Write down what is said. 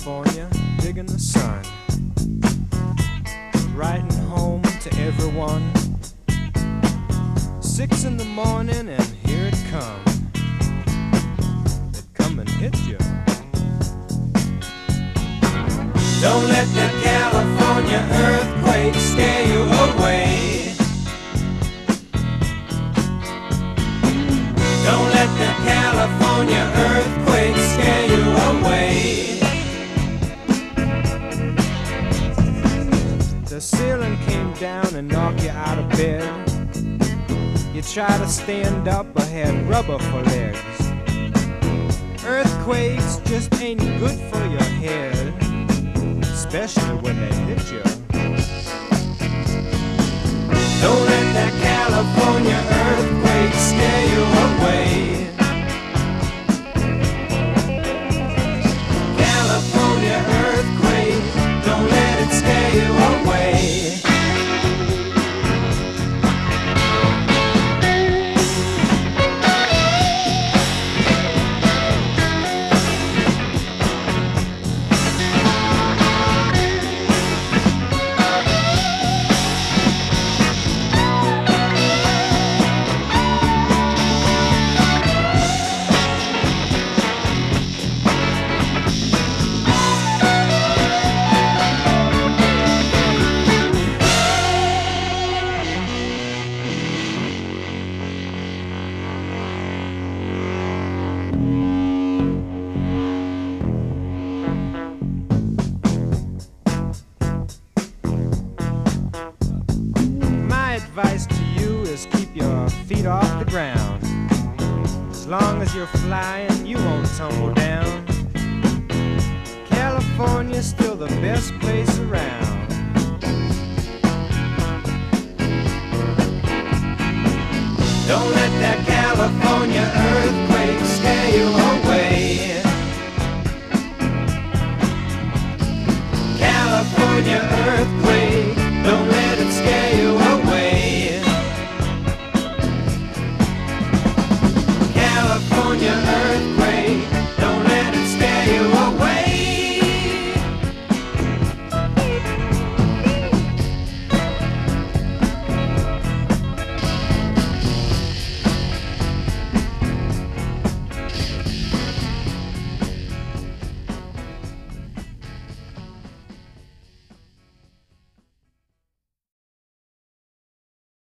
California, digging the sun, writing home to everyone. 6 in the morning and here it comes. It come and hit you. Don't let the California earthquake scare you away. Don't let the California earthquake scare you away. The ceiling came down and knocked you out of bed. You try to stand up but had rubber for legs. Earthquakes just ain't good for your head, especially when they hit you. Don't let that California earthquake scare you away. California earthquake, don't let it scare you away. Advice to you is keep your feet off the ground. As long as you're flying, you won't tumble down. California's still the best place around. Don't let that California earthquake